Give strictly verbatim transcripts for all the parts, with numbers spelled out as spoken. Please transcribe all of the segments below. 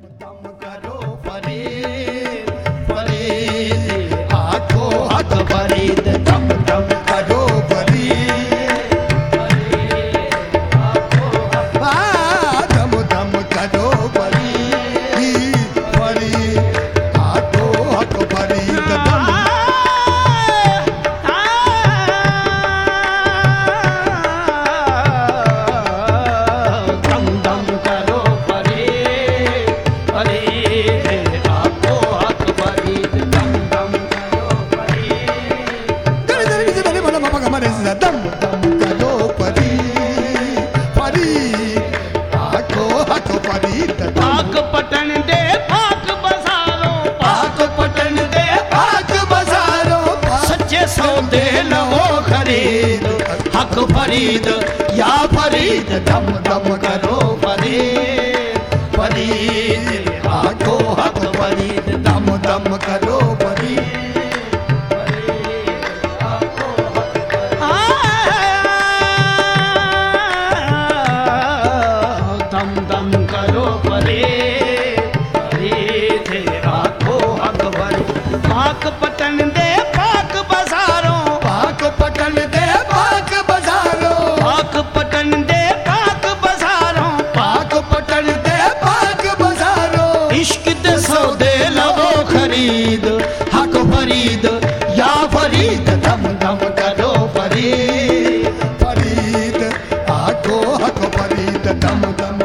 दम करो फरीद फरीद आखो हक फरीद दम दम करो फरीद फरीद आखो हक दम दम करो फरीद फरीद आखो हक फरीद दम दम दम करो फरीद फरीद आखो हक फरीद पाक पटन दे पाक बजारों पाक पटन दे पाक बजारों सच्चे सौदे लवो खरीद हक फरीद या फरीद दम दम करो फरीद फरीद आखो हक फरीद दम दम करो फरीद पाक पटन दे पाक बजारों पाक पटन दे पाक बजारों पाक पटन दे पाक बजारों पाक पटन दे पाक बजारों इश्क दे सौदे लवो खरीद हक फरीद या फरीद दम दम करो फरीद फरीद आखो हक फरीद दम दम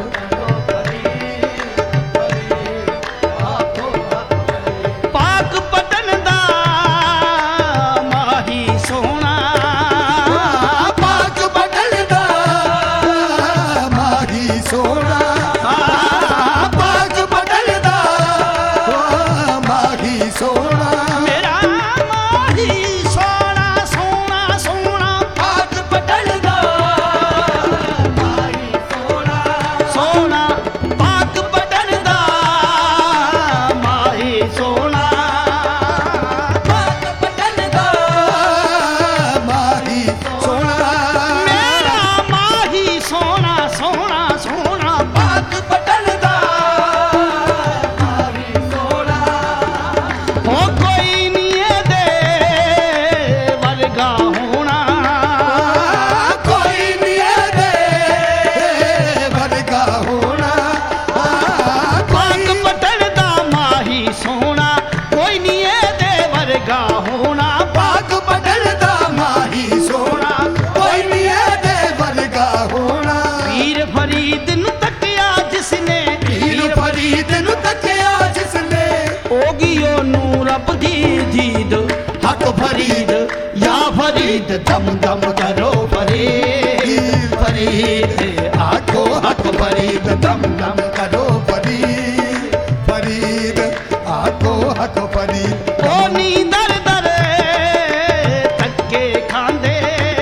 हक फरीद या फरीद दम दम करो फरीद फरीद आखो हक फरीद दम दम करो फरीद फरीद आखो हक फरीद ओनी दर दर धक्के खांदे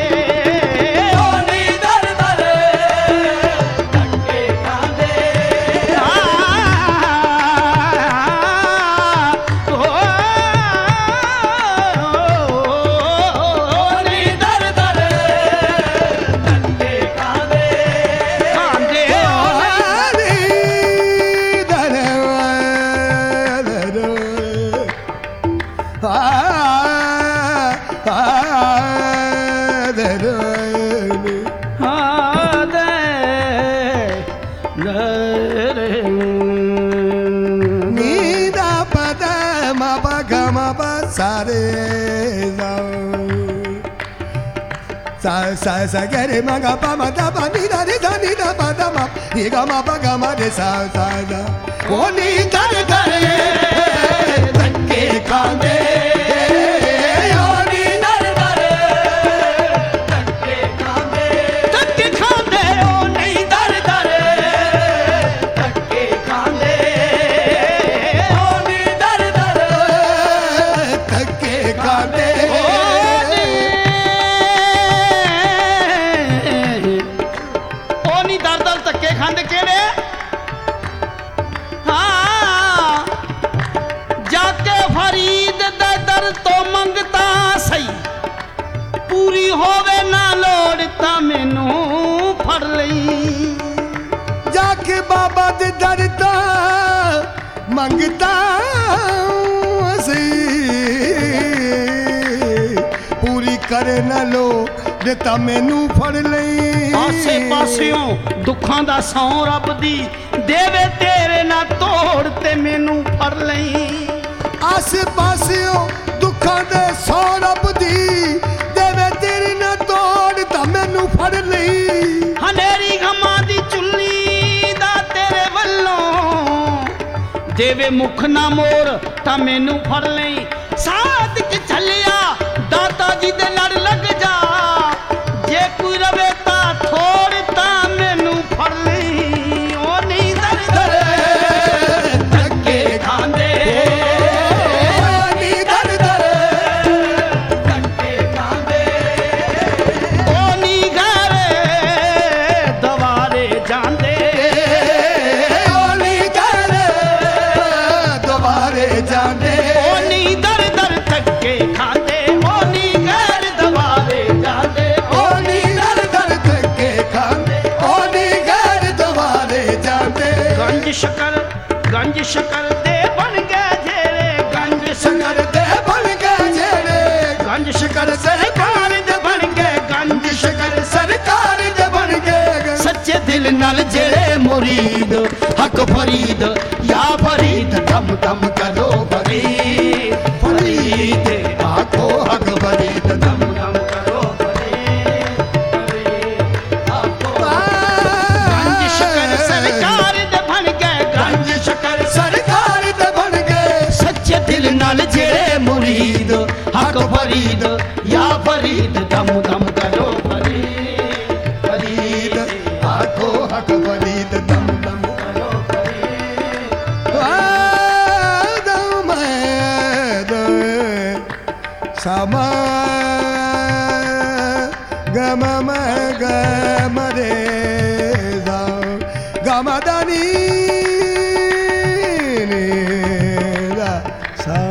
ओनी दर दर धक्के खांदे सारे सा सा सा गे रे म ग प म द प नि द रे ध नि द प द म इ ग म प ग म रे सा सा द ओ नि दर दर धक्के खांदे ओ नि दर दर धक्के खांदे धक्के खांदे ओ नहीं दर दर धक्के खांदे ओ नि दर दर धक्के खांदे खांदे केड़े हाँ जाके फरीद दे दर तो मंगता सही पूरी होवे ना लोड़ता मैनू फड़ लई जाके बाबा दे दर तो ਮੰਗਤਾ ਸੀ ਪੂਰੀ करे ना लो ਦਿੱਤਾ ਮੈਨੂੰ ਫੜ ਲਈ ਆਸੇ ਪਾਸਿਓਂ ਦੁੱਖਾਂ ਦਾ ਸੌਂ ਰੱਬ ਦੀ ਦੇਵੇ ਤੇਰੇ ਨਾ ਤੋੜ ਤੇ ਮੈਨੂੰ ਫੜ ਲਈ ਆਸੇ ਪਾਸਿਓਂ ਦੁੱਖਾਂ ਦੇ ਸੌ ਰੱਬ ਦੀ ਦੇਵੇ ਤੇਰੇ ਨਾ ਤੋੜ ਤਾਂ ਮੈਨੂੰ ਫੜ ਲਈ ਹਨੇਰੀ ਗਮਾਂ ਦੀ ਚੁੱਲੀ ਦਾ ਤੇਰੇ ਵੱਲੋਂ ਦੇਵੇ ਮੁਖ ਨਾ ਮੋੜ ਤਾਂ ਮੈਨੂੰ ਫੜ ਲਈ ਸਾਥ ਚ ਚੱਲਿਆ ਦਾਤਾ ਜੀ ਦੇ ਲੜ ਲੱਗ ਜਾ ਜੇ ਕੋਈ ਰਵੇ ਤਾਂ ਥੋੜ ਤਾਂ ਮੈਨੂੰ ਫੜ ਲਈ ਉਹ ਨਹੀਂ ਦਰ ਦਰ ਧੱਕੇ ਖਾਂਦੇ ਉਹ ਨਹੀਂ ਦਰ ਦਰ ਧੱਕੇ ਖਾਂਦੇ ਉਹ ਨਹੀਂ ਘਰੇ ਦਵਾਰੇ ਜਾਂਦੇ ਉਹ ਨਹੀਂ ਦਰ ਦੁਬਾਰੇ ਜਾਂਦੇ ਉਹ ਨਹੀਂ ਦਰ ਦਰ ਧੱਕੇ ਖਾਂਦੇ ਉਹ ਨਹੀਂ ਘਰ ਦਵਾਰੇ ਜਾਂਦੇ ਉਹ ਨਹੀਂ ਦਰ ਦਰ ਧੱਕੇ ਖਾਂਦੇ ਉਹ ਨਹੀਂ ਘਰ ਦੁਬਾਰੇ ਜਾਂਦੇ ਗੰਜ ਸ਼ਕਰ ਗੰਜ ਸ਼ਕਰ ਦੇ ਬਣ ਗਏ ਜਿਹੜੇ ਗੰਜ ਸ਼ਕਰ ਸ਼ਕਰ ਦੇ ਬਣ ਗਏ ਜਿਹੜੇ ਗੰਜ ਸ਼ਕਰ ਸਰਕਾਰ ਦੇ ਬਣ ਗਏ ਗੰਜ ਸ਼ਕਰ ਸਰਕਾਰ ਦੇ ਬਣ ਗਏ ਸੱਚੇ ਦਿਲ ਨਾਲ ਜਿਹੜੇ ਮੁਰੀਦ ਹੱਕ ਫਰੀਦ ਯਾ ਫਰੀਦ ਦਮ ਦਮ ਕਰੋ ਫਰੀਦ ਫਰੀਦ ਆਖੋ ਹਕ ਫਰੀਦ ਦਮ ਦਮ ਕਰੋ ਫਰੀਦ ਫਰੀਦ ਆਖੋ ਗੰਜ ਸ਼ਕਰ ਸਰਕਾਰ ਦੇ ਬਣ ਗਏ ਗੰਜ ਸ਼ਕਰ ਸਰਕਾਰ ਦੇ ਬਣ ਗਏ ਸੱਚੇ ਦਿਲ ਨਾਲ ਜਿਹੜੇ ਮੁਰੀਦ ਹੱਕ ਫਰੀਦ ਯਾ ਫਰੀਦ ਦਮ ਦਮ ਕਰੋ ਫਰੀਦ ਫਰੀਦ ਆਖੋ ਹਕ ਫਰੀਦ ਦਮ ਦਮ ਕਰੋ ਫਰੀਦ ਆਦਮ ਦੇ ਸਮਾ ਗਮ ਮ ਗਮ ਰੇ ਦਾ ਗਮ ਦਾਨੀ ਨੀ ਦਾ ਸਾ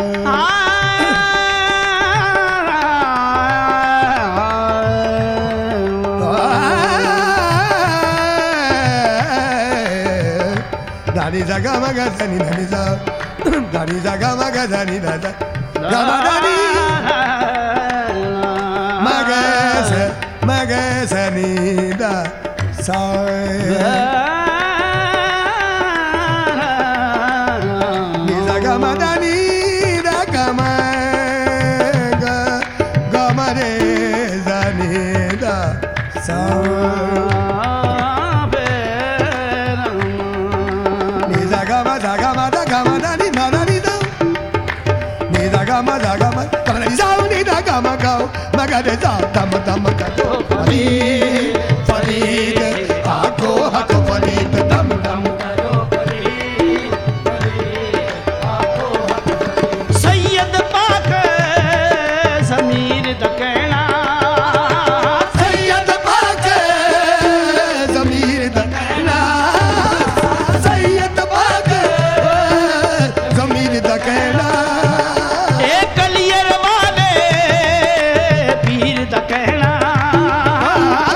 Dani za gama ga dani dani za dani za gama ga dani da da gama dani maga sa maga sa ni da sa ni za gama dani da gama ga gama re za ni da sa Gama da gama da gama da ni na na ni da ni da gama da gama gama ni za ni da gama ga ma ga de za dam dam ga do farid farid aako hak farid dam dam ਕਰੋ ਫਰੀਦ ਫਰੀਦ ਆਖੋ ਹੱਕ ਸੈਯਦ ਪਾਕ ਜ਼ਮੀਰ ਦਾ ਕਹਿਣਾ sayyid paak zamir da na sayyid paak zamir da ਕਹਿਣਾ ਇਹ clear ਵਾਲੇ ਪੀਰ ਦਾ ਕਹਿਣਾ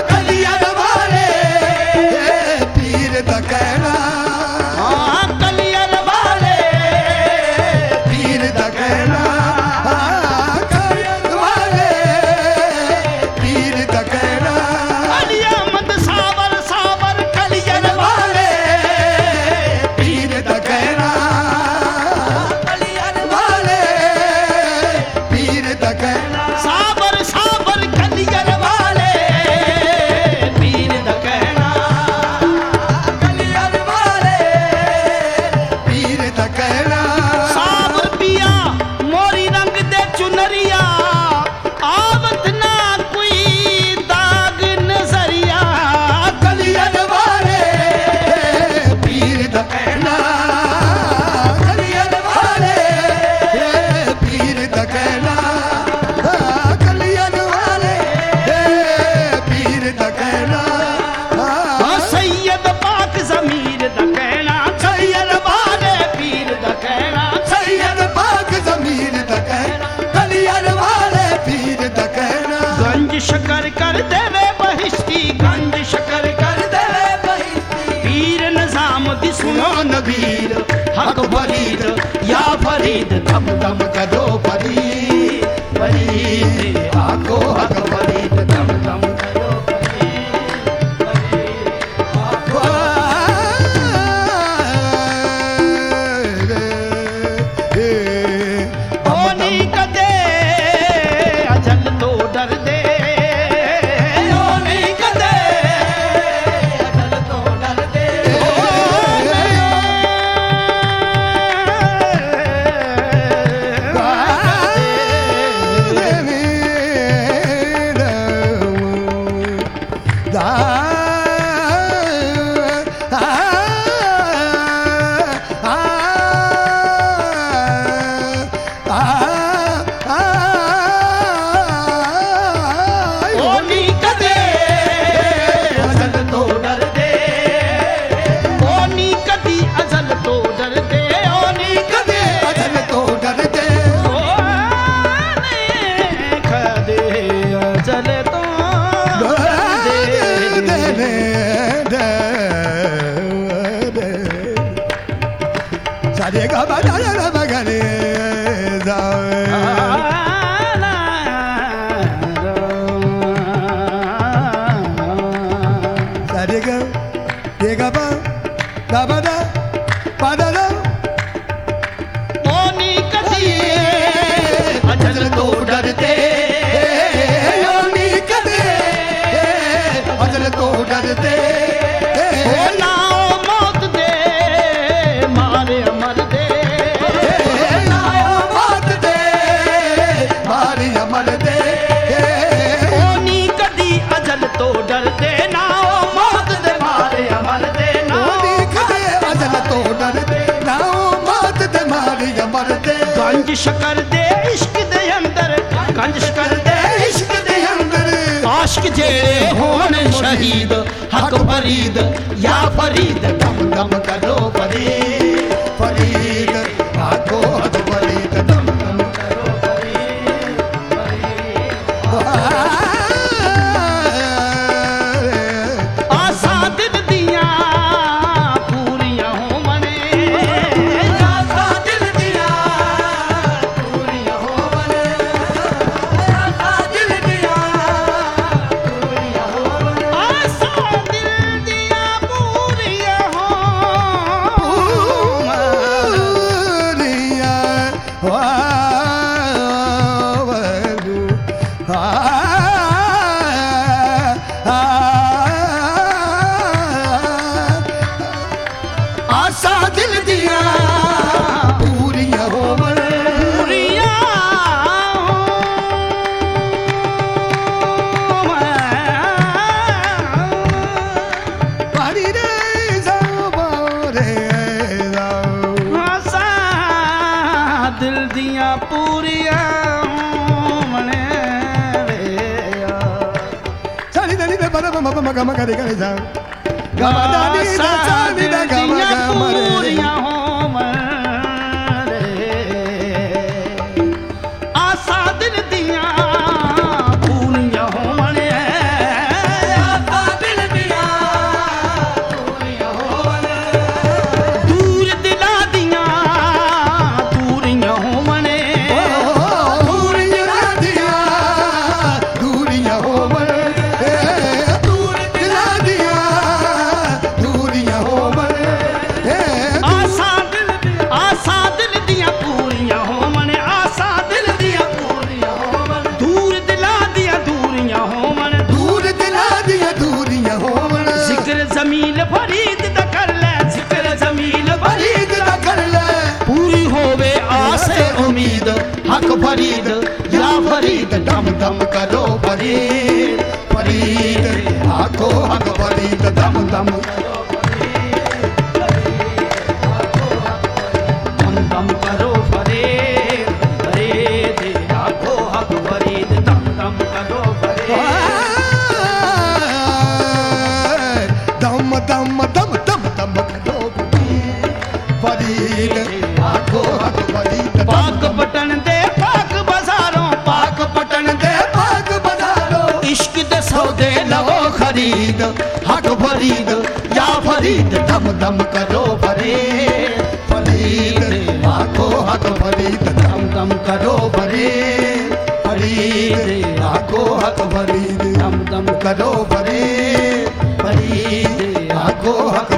हक फरीद या फरीद दम दम करो फरीद फरीद आखो हक फरीद दम दम करो फरीद फरीद आखो होनी कदे अजल तो डर दे होनी कदे अजल तो डर दे गंजिश कर दे इश्क दे अंदर गंजिश कर दे इश्क दे अंदर आशिक जेड़े होन शहीद हक फरीद या फरीद दम दम करो फरीद फरीद आखो हक फरीद दम दम करो फरीद फरीद आसा दिल दिया पूरियां हो मने आसा दिल दिया पूरियां हो मने आसा दिल दिया पूरियां हो मने आसा दिल दिया पूरियां हो हक फरीद या फरीद दम दम करो फरीद फरीद आखो हक फरीद दम दम करो फरीद दम दम करो फरीद फरीद आखो हक फरीद दम दम करो फरीद दम दम दम दम दम करो फरीद आखो हक फरीद पाक बटन दे पाक बाजारों पाक बटन दे पाक बाजारों इश्क दे सौदे लवो खरीद हक फरीद या फरीद दम दम करो फरीद फरीद आखो हक फरीद दम दम करो फरीद फरीद आखो हक